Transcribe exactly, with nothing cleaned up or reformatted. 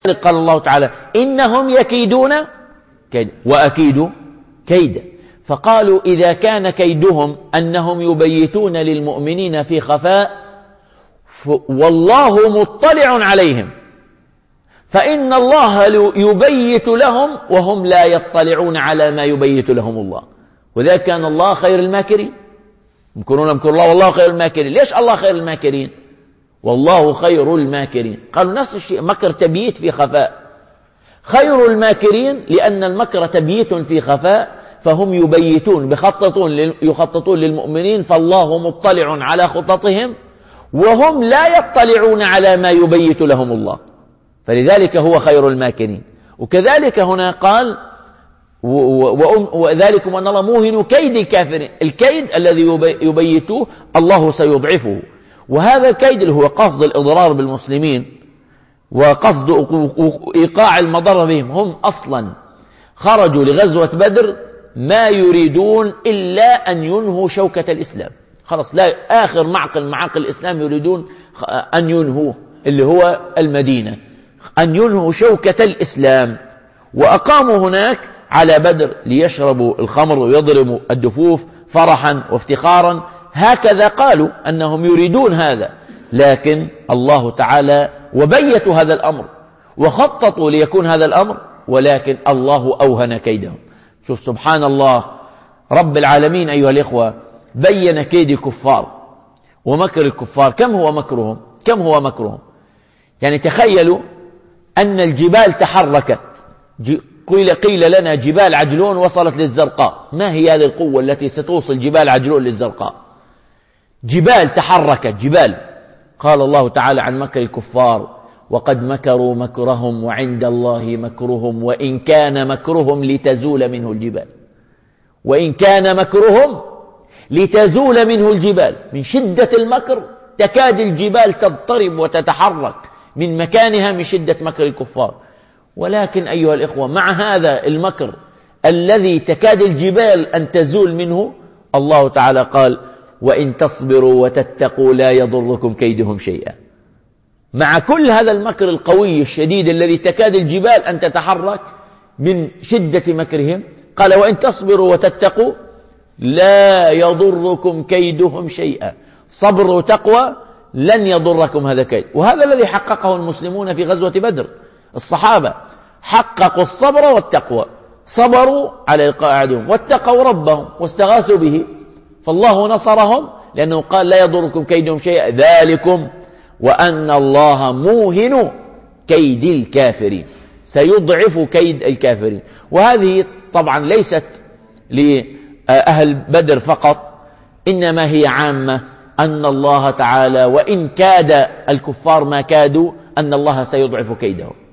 قال الله تعالى إنهم يكيدون كيدا وأكيد كيدا. فقالوا إذا كان كيدهم أنهم يبيتون للمؤمنين في خفاء والله مطلع عليهم، فإن الله يبيت لهم وهم لا يطلعون على ما يبيت لهم الله، وذلك كان الله خير الماكرين. يمكرون مكر الله والله خير الماكرين. ليش الله خير الماكرين؟ والله خير الماكرين. قالوا نفس الشيء، مكر تبييت في خفاء. خير الماكرين لأن المكر تبييت في خفاء، فهم يبيتون بخططون يخططون للمؤمنين، فالله مطلع على خططهم وهم لا يطلعون على ما يبيت لهم الله، فلذلك هو خير الماكرين. وكذلك هنا قال وذلكم أن الله موهن كيد الكافرين، الكيد الذي يبيتوه الله سيضعفه. وهذا الكيد اللي هو قصد الإضرار بالمسلمين وقصد إيقاع المضرة بهم. هم أصلا خرجوا لغزوة بدر ما يريدون إلا أن ينهوا شوكة الإسلام، خلاص لا آخر معقل معاقل الإسلام يريدون أن ينهوه اللي هو المدينة، أن ينهوا شوكة الإسلام. وأقاموا هناك على بدر ليشربوا الخمر ويضربوا الدفوف فرحا وافتخارا، هكذا قالوا أنهم يريدون هذا. لكن الله تعالى وبيتوا هذا الأمر وخططوا ليكون هذا الأمر، ولكن الله أوهن كيدهم. شوف سبحان الله رب العالمين أيها الإخوة، بين كيد الكفار ومكر الكفار. كم هو مكرهم؟ كم هو مكرهم؟ يعني تخيلوا أن الجبال تحركت، قيل, قيل لنا جبال عجلون وصلت للزرقاء. ما هي هذه القوة التي ستوصل جبال عجلون للزرقاء؟ جبال تحركت، جبال. قال الله تعالى عن مكر الكفار وقد مكروا مكرهم وعند الله مكرهم وإن كان مكرهم لتزول منه الجبال، وإن كان مكرهم لتزول منه الجبال. من شدة المكر تكاد الجبال تضطرب وتتحرك من مكانها من شدة مكر الكفار. ولكن أيها الإخوة مع هذا المكر الذي تكاد الجبال أن تزول منه، الله تعالى قال وإن تصبروا وتتقوا لا يضركم كيدهم شيئا. مع كل هذا المكر القوي الشديد الذي تكاد الجبال أن تتحرك من شدة مكرهم، قال وإن تصبروا وتتقوا لا يضركم كيدهم شيئا. صبر وتقوى لن يضركم هذا كيد. وهذا الذي حققه المسلمون في غزوة بدر. الصحابة حققوا الصبر والتقوى، صبروا على لقاء عدوهم واتقوا ربهم واستغاثوا به، فالله نصرهم لأنه قال لا يضركم كيدهم شيئا ذلكم وأن الله موهن كيد الكافرين، سيضعف كيد الكافرين. وهذه طبعا ليست لأهل بدر فقط، إنما هي عامة، أن الله تعالى وإن كاد الكفار ما كادوا أن الله سيضعف كيدهم.